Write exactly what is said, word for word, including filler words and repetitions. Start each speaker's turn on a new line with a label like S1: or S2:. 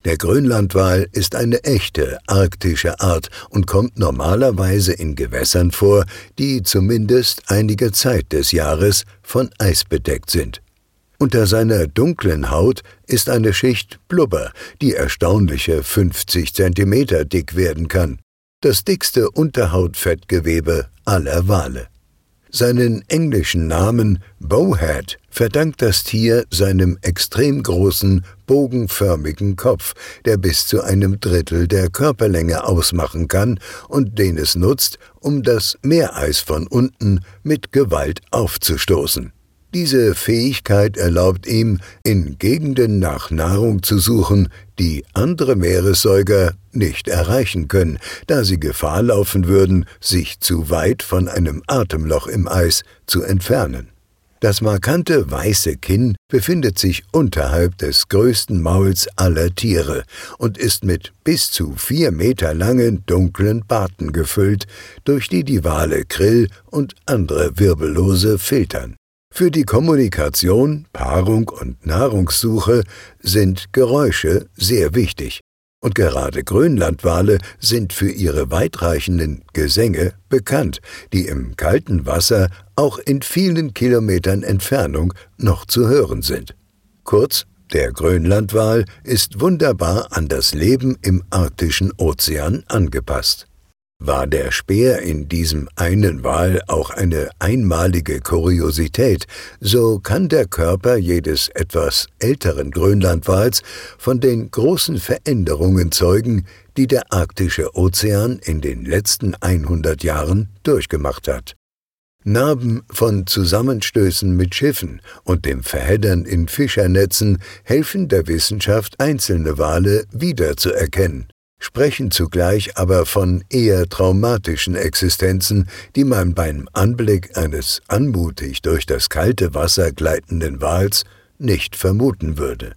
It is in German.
S1: Der Grönlandwal ist eine echte arktische Art und kommt normalerweise in Gewässern vor, die zumindest einige Zeit des Jahres von Eis bedeckt sind. Unter seiner dunklen Haut ist eine Schicht Blubber, die erstaunliche fünfzig Zentimeter dick werden kann. Das dickste Unterhautfettgewebe aller Wale. Seinen englischen Namen Bowhead verdankt das Tier seinem extrem großen, bogenförmigen Kopf, der bis zu einem Drittel der Körperlänge ausmachen kann und den es nutzt, um das Meereis von unten mit Gewalt aufzustoßen. Diese Fähigkeit erlaubt ihm, in Gegenden nach Nahrung zu suchen, die andere Meeressäuger nicht erreichen können, da sie Gefahr laufen würden, sich zu weit von einem Atemloch im Eis zu entfernen. Das markante weiße Kinn befindet sich unterhalb des größten Mauls aller Tiere und ist mit bis zu vier Meter langen, dunklen Barten gefüllt, durch die die Wale Krill und andere Wirbellose filtern. Für die Kommunikation, Paarung und Nahrungssuche sind Geräusche sehr wichtig. Und gerade Grönlandwale sind für ihre weitreichenden Gesänge bekannt, die im kalten Wasser auch in vielen Kilometern Entfernung noch zu hören sind. Kurz, der Grönlandwal ist wunderbar an das Leben im arktischen Ozean angepasst. War der Speer in diesem einen Wal auch eine einmalige Kuriosität, so kann der Körper jedes etwas älteren Grönlandwals von den großen Veränderungen zeugen, die der arktische Ozean in den letzten hundert Jahren durchgemacht hat. Narben von Zusammenstößen mit Schiffen und dem Verheddern in Fischernetzen helfen der Wissenschaft, einzelne Wale wiederzuerkennen, sprechen zugleich aber von eher traumatischen Existenzen, die man beim Anblick eines anmutig durch das kalte Wasser gleitenden Wals nicht vermuten würde.